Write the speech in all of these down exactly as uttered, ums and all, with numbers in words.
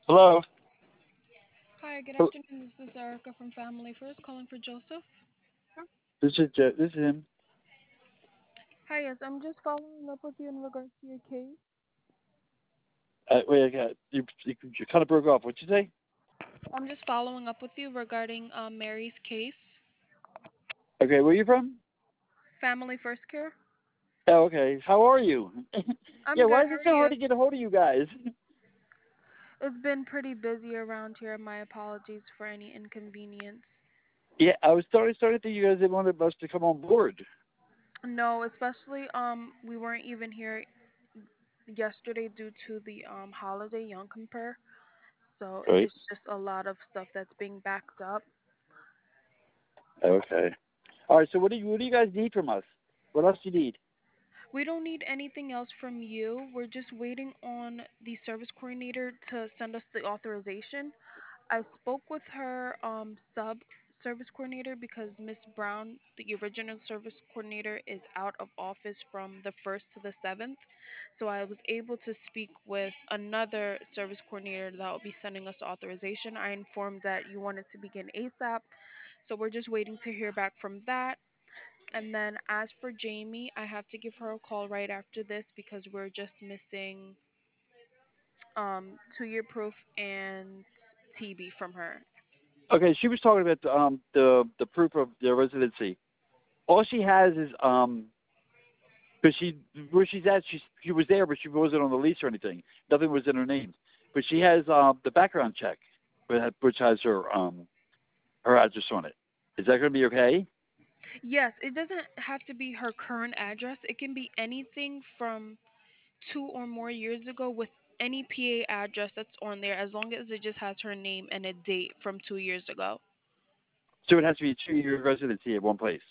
Hello. Hi, good Hel- afternoon. This is Erica from Family First calling for Joseph. This is Je- this is him. Hi, yes, I'm just following up with you in regards to your case. Uh, wait, I got you. You, you kind of broke off. What'd you say? I'm just following up with you regarding um, Mary's case. Okay, where are you from? Family First Care. Oh, okay. How are you? I'm Yeah, good. why is How it are so hard you? to get a hold of you guys? It's been pretty busy around here. My apologies for any inconvenience. Yeah, I was starting starting to think you guys didn't want us to come on board. No, especially um, we weren't even here yesterday due to the um holiday Yom Kippur. So Right. it's just a lot of stuff that's being backed up. Okay. All right. So what do you what do you guys need from us? What else do you need? We don't need anything else from you. We're just waiting on the service coordinator to send us the authorization. I spoke with her um, sub service coordinator because Miss Brown, the original service coordinator, is out of office from the first to the seventh. So I was able to speak with another service coordinator that will be sending us authorization. I informed that you wanted to begin ASAP. So we're just waiting to hear back from that. And then as for Jamie, I have to give her a call right after this because we're just missing um two year proof and T B from her. Okay, she was talking about the, um the the proof of their residency. All she has is um because she where she's at she she was there but she wasn't on the lease or anything. Nothing was in her name. But she has um the background check, which which has her um her address on it. Is that going to be okay? Yes, it doesn't have to be her current address. It can be anything from two or more years ago with any P A address that's on there as long as it just has her name and a date from two years ago. So it has to be a two-year residency at one place.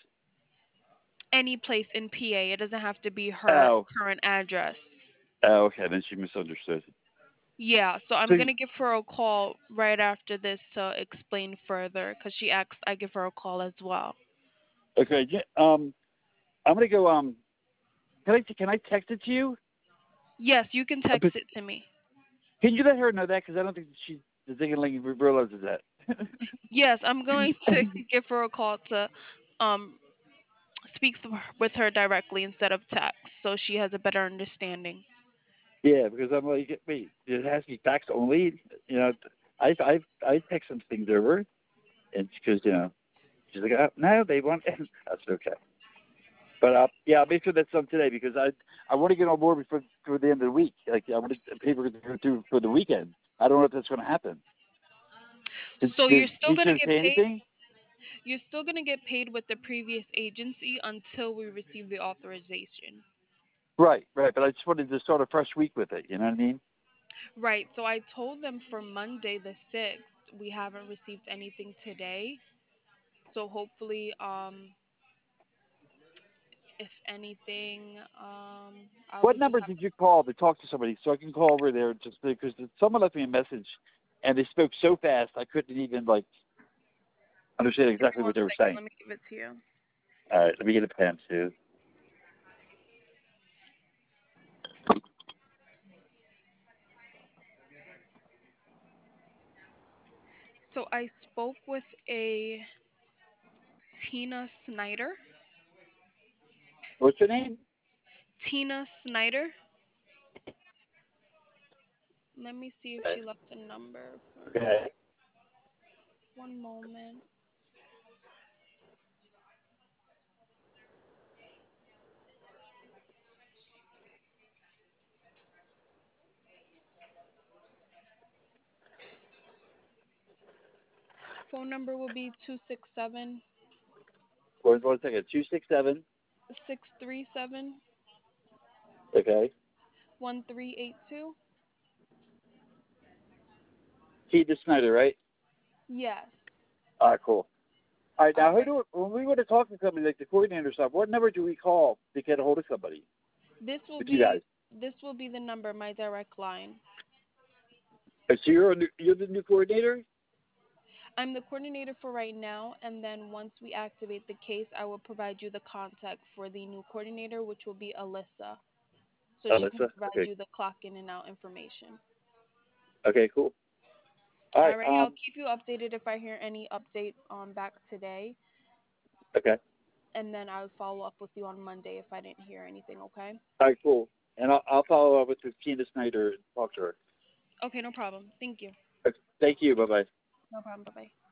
Any place in P A. It doesn't have to be her Oh, current address. oh, okay. Then she misunderstood. Yeah, so I'm So gonna give her a call right after this to explain further, cause she asked I give her a call as well. okay, yeah, um, I'm gonna go. Um, can I can I text it to you? Yes, you can Uh, text but it to me. can you let her know that? Because I don't think she the thing like realizes that. Yes, I'm going to give her a call to um speak th- with her directly instead of text, so she has a better understanding. Yeah, because I'm like, wait, it has to be fax only. You know, I I I text some things over, and because you know, she's like, oh, no, they want. I said okay, but uh, yeah, I'll make sure that's done today because I I want to get on board before before the end of the week. Like I want to paper to go through for the weekend. I don't know if that's going to happen. Did, So did you're still he gonna shouldn't get say paid. anything? You're still gonna get paid with the previous agency until we receive the authorization. Right, right. But I just wanted to start a fresh week with it. You know what I mean? Right. So I told them for Monday the sixth. We haven't received anything today. So hopefully, um, if anything, um, I'll What be number ha- did you call to talk to somebody so I can call over there just because someone left me a message and they spoke so fast I couldn't even like understand Give me exactly one what they were second. saying. Let me give it to you. All right, let me get a pen too. So I spoke with a Tina Snyder. What's your name? Tina Snyder. Let me see if Okay. she left a number for me. Okay. One moment. Phone number will be two six seven One, one second. Two six seven. six three seven Okay. one three eight two. Keith Snyder, right? Yes. All right, cool. All right, All now who right. do when we want to talk to somebody like the coordinator stuff? What number do we call to get a hold of somebody This will with you be guys? this will be the number, my direct line. Uh, So you're a new, you're the new coordinator? I'm the coordinator for right now, and then once we activate the case, I will provide you the contact for the new coordinator, which will be Alyssa. So she can Alyssa. provide Okay. you the clock in and out information. Okay, cool. All right. Alrighty, I'll Um. keep you updated if I hear any update um back today, Okay. and then I'll follow up with you on Monday if I didn't hear anything. Okay? All right. Cool. And I'll, I'll follow up with Tina Snyder and talk to her. Okay, no problem. Thank you. Okay. Thank you. Bye bye. No problem. Bye bye.